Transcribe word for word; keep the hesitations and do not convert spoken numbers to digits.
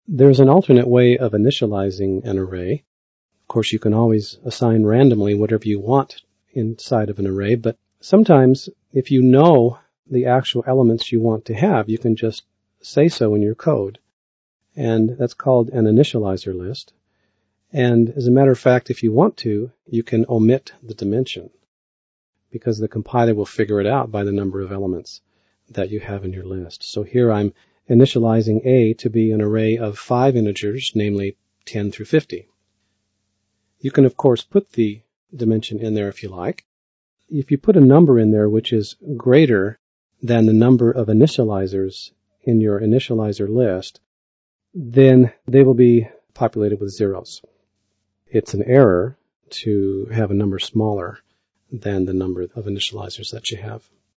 There's an alternate way of initializing an array. Of course, you can always assign randomly whatever you want inside of an array, but sometimes if you know the actual elements you want to have, you can just say so in your code. And that's called an initializer list. And as a matter of fact, if you want to, you can omit the dimension, because the compiler will figure it out by the number of elements that you have in your list. So here I'm initializing A to be an array of five integers, namely ten through fifty. You can, of course, put the dimension in there if you like. If you put a number in there which is greater than the number of initializers in your initializer list, then they will be populated with zeros. It's an error to have a number smaller than the number of initializers that you have.